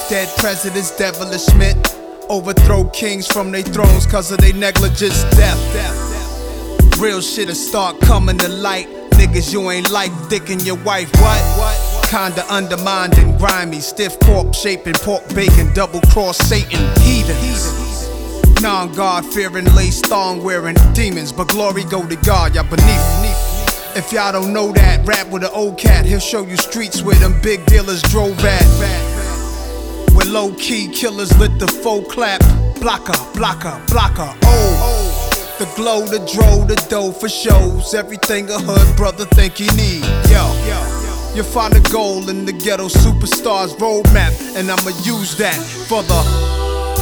Dead presidents, devilish meant. Overthrow kings from their thrones cause of their negligence, death. Real shit'll start coming to light. Niggas you ain't like, dicking your wife, what? Kinda undermined and grimy. Stiff corpse shaping, pork bacon, double cross Satan, heathens. Non-God fearing, lace thong wearing demons, but glory go to God, y'all beneath. If y'all don't know that, rap with an old cat, he'll show you streets where them big dealers drove at. Where low-key killers lit the faux clap. Blocker, blocker, blocker, oh. The glow, the dro, the dough for shows. Everything a hood brother think he need. You find a goal in the ghetto superstars roadmap, and I'ma use that for the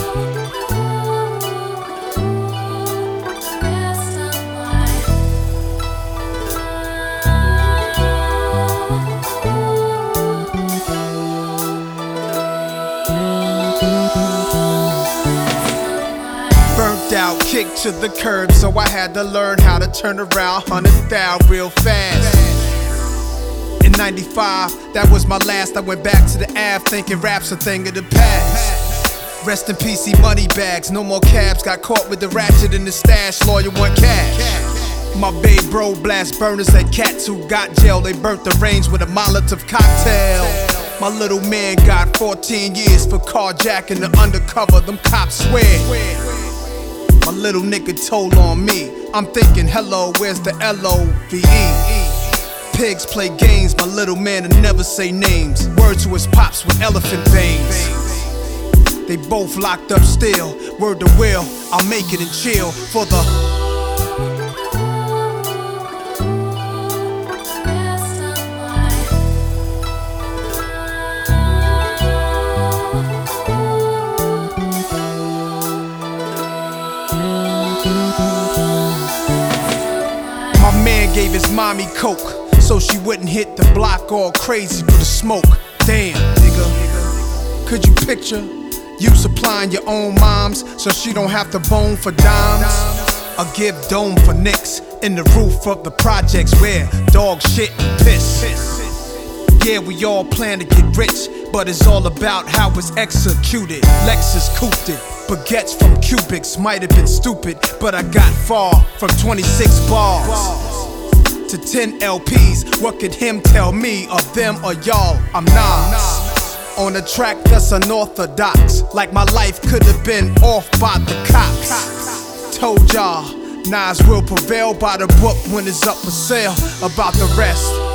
burnt out, kicked to the curb, so I had to learn how to turn around 100,000 real fast. In 95, that was my last. I went back to the Ave thinking rap's a thing of the past. Rest in peace, money bags, no more cabs. Got caught with the ratchet in the stash, lawyer want cash. My babe bro blast burners at cats who got jail. They burnt the range with a Molotov cocktail. My little man got 14 years for carjacking the undercover, them cops swear. My little nigga told on me. I'm thinking, hello, where's the L-O-V-E? Pigs play games, my little man will never say names. Word to his pops with elephant veins. They both locked up still. Word to Will, I'll make it and chill for the My man gave his mommy coke so she wouldn't hit the block all crazy for the smoke. Damn, nigga. Could you picture you supplying your own moms so she don't have to bone for dimes? Or give dome for nicks in the roof of the projects where dog shit and piss. Yeah, we all plan to get rich, but it's all about how it's executed. Lexus cooped it. Baguettes from Cubics might have been stupid, but I got far from 26 bars to 10 LPs. What could him tell me of them or y'all? I'm Nas on a track that's unorthodox, like my life could have been off by the cops. Told y'all, Nas will prevail by the book when it's up for sale. About the rest,